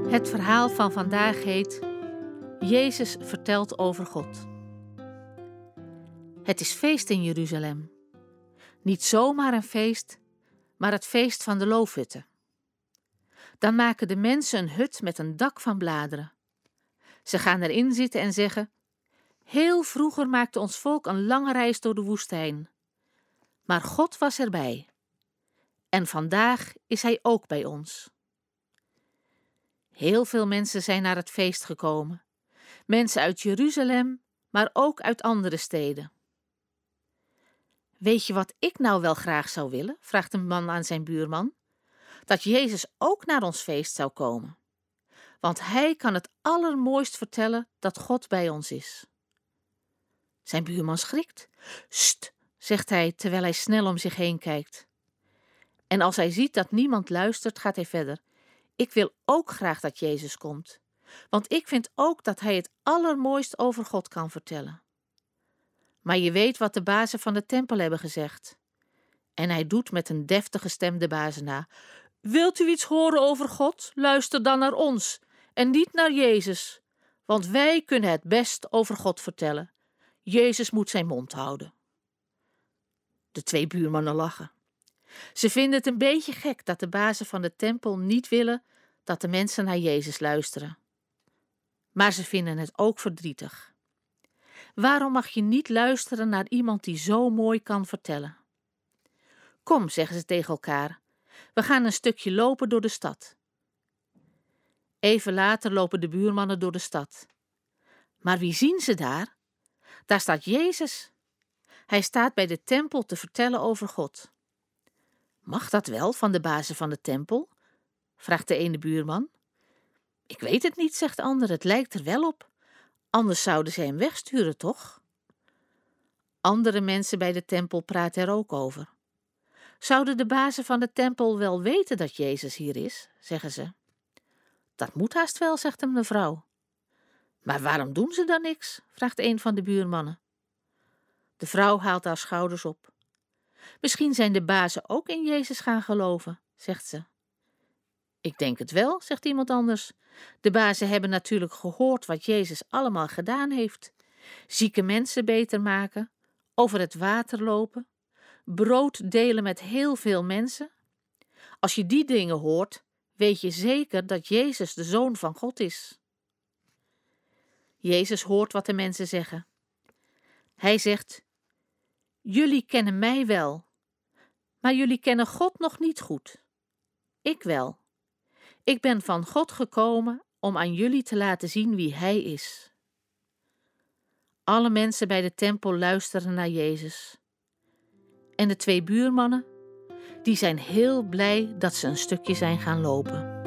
Het verhaal van vandaag heet Jezus vertelt over God. Het is feest in Jeruzalem. Niet zomaar een feest, maar het feest van de loofhutten. Dan maken de mensen een hut met een dak van bladeren. Ze gaan erin zitten en zeggen: heel vroeger maakte ons volk een lange reis door de woestijn. Maar God was erbij. En vandaag is Hij ook bij ons. Heel veel mensen zijn naar het feest gekomen. Mensen uit Jeruzalem, maar ook uit andere steden. Weet je wat ik nou wel graag zou willen? Vraagt een man aan zijn buurman. Dat Jezus ook naar ons feest zou komen. Want Hij kan het allermooist vertellen dat God bij ons is. Zijn buurman schrikt. Sst, zegt hij terwijl hij snel om zich heen kijkt. En als hij ziet dat niemand luistert, gaat hij verder. Ik wil ook graag dat Jezus komt. Want ik vind ook dat Hij het allermooist over God kan vertellen. Maar je weet wat de bazen van de tempel hebben gezegd. En hij doet met een deftige stem de bazen na. Wilt u iets horen over God? Luister dan naar ons en niet naar Jezus. Want wij kunnen het best over God vertellen. Jezus moet zijn mond houden. De twee buurmannen lachen. Ze vinden het een beetje gek dat de bazen van de tempel niet willen dat de mensen naar Jezus luisteren. Maar ze vinden het ook verdrietig. Waarom mag je niet luisteren naar iemand die zo mooi kan vertellen? Kom, zeggen ze tegen elkaar, we gaan een stukje lopen door de stad. Even later lopen de buurmannen door de stad. Maar wie zien ze daar? Daar staat Jezus. Hij staat bij de tempel te vertellen over God. Mag dat wel van de bazen van de tempel? Vraagt de ene buurman. Ik weet het niet, zegt de ander, het lijkt er wel op. Anders zouden ze hem wegsturen, toch? Andere mensen bij de tempel praten er ook over. Zouden de bazen van de tempel wel weten dat Jezus hier is, zeggen ze. Dat moet haast wel, zegt een mevrouw. Maar waarom doen ze dan niks? Vraagt een van de buurmannen. De vrouw haalt haar schouders op. Misschien zijn de bazen ook in Jezus gaan geloven, zegt ze. Ik denk het wel, zegt iemand anders. De bazen hebben natuurlijk gehoord wat Jezus allemaal gedaan heeft. Zieke mensen beter maken, over het water lopen, brood delen met heel veel mensen. Als je die dingen hoort, weet je zeker dat Jezus de Zoon van God is. Jezus hoort wat de mensen zeggen. Hij zegt: jullie kennen mij wel, maar jullie kennen God nog niet goed. Ik wel. Ik ben van God gekomen om aan jullie te laten zien wie Hij is. Alle mensen bij de tempel luisteren naar Jezus. En de twee buurmannen, die zijn heel blij dat ze een stukje zijn gaan lopen.